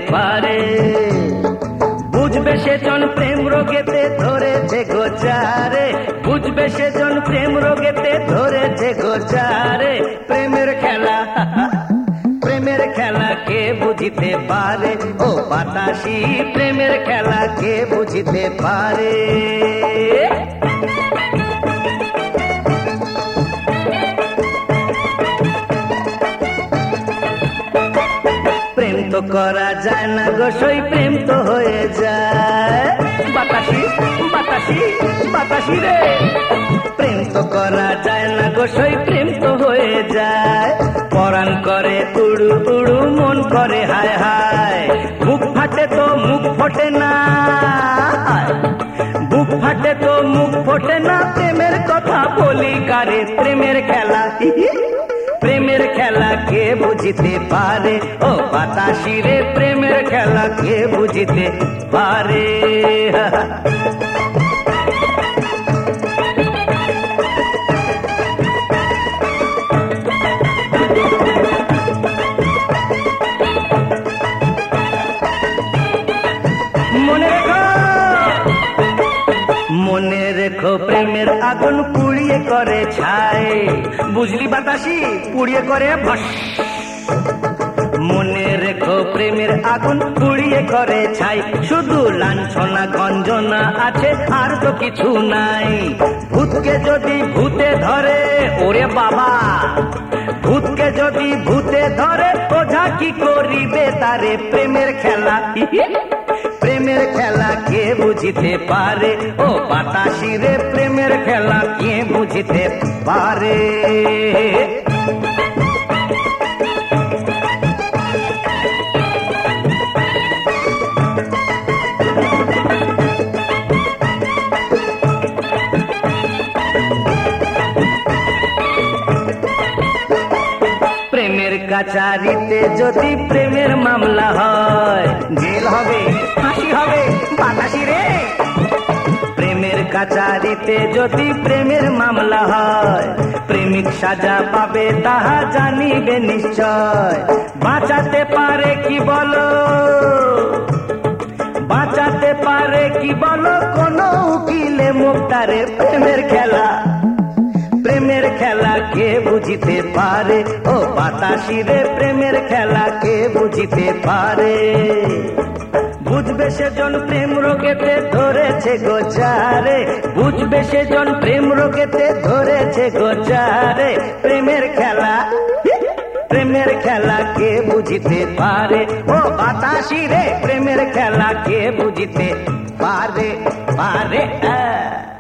পারে। বুঝবে সেজন প্রেম রোগেতে ধরেছে গোচারে, বুঝবে সেজন প্রেম রোগেতে ধরেছে গোচারে। প্রেমের খেলা প্রেমের খেলা কে বুঝিতে পারে, ও বাতাসি প্রেমের খেলা কে বুঝিতে পারে। প্রেম তো করা যায় না গো সই, প্রেম তো হয়ে যায়। বাতাসি বাতাসি বাতাসি রে, প্রেম তো করা যায় না গো সই, প্রেম তো হয়ে যায়। পরাণ করে উড়ু উড়ু, মন করে হায় হায়। বুক ফাটে তো মুখ ফোটে না, বুক ফাটে তো মুখ ফোটে না। প্রেমের কথা বলি কারে, প্রেমের খেলা প্রেমের খেলা কে বুঝিতে পারে, ও বাতাসি রে প্রেমের খেলা কে বুঝিতে পারে। মনে রেখো প্রেমের আগুন পুড়িয়ে করে ছাই, বুঝলি বাতাসি, পুড়িয়ে করে ভস। মনে রেখো প্রেমের আগুন পুড়িয়ে করে ছাই, শুধু লাঞ্ছনা গঞ্জনা আছে আর তো কিছু নাই। ভূতকে যদি ভূতে ধরে, ওরে বাবা, ভূতকে যদি ভূতে ধরে, ওঝা কি করিবে তারে। প্রেমের খেলা প্রেমের খেলা কে বুঝিতে পারে, ও বাতাসি রে প্রেমের খেলা কে বুঝিতে পারে। প্রেমের কাচারিতে যদি প্রেমের মামলা হয়, জেল হবে, ফাঁসি হবে বাতাসি রে। প্রেমের কাচারিতে যদি প্রেমের মামলা হয়, প্রেমিক সাজা পাবে তাহা জানিবে নিশ্চয়। বাঁচাতে পারে কি বলো, বাঁচাতে পারে কি বলো কোন উকিলে মুক্তারে। প্রেমের খেলা প্রেমের খেলা কে বুঝিতে পারে, ও বাতাসি রে প্রেমের খেলা কে বুঝিতে পারে। বুঝবে সেজন প্রেম রোগেতে ধরেছে গোচারে, বুঝবে সেজন প্রেম রোগেতে ধরেছে গোচারে। প্রেমের খেলা প্রেমের খেলা কে বুঝিতে পারে, ও বাতাসি রে প্রেমের খেলা কে বুঝিতে পারে পারে।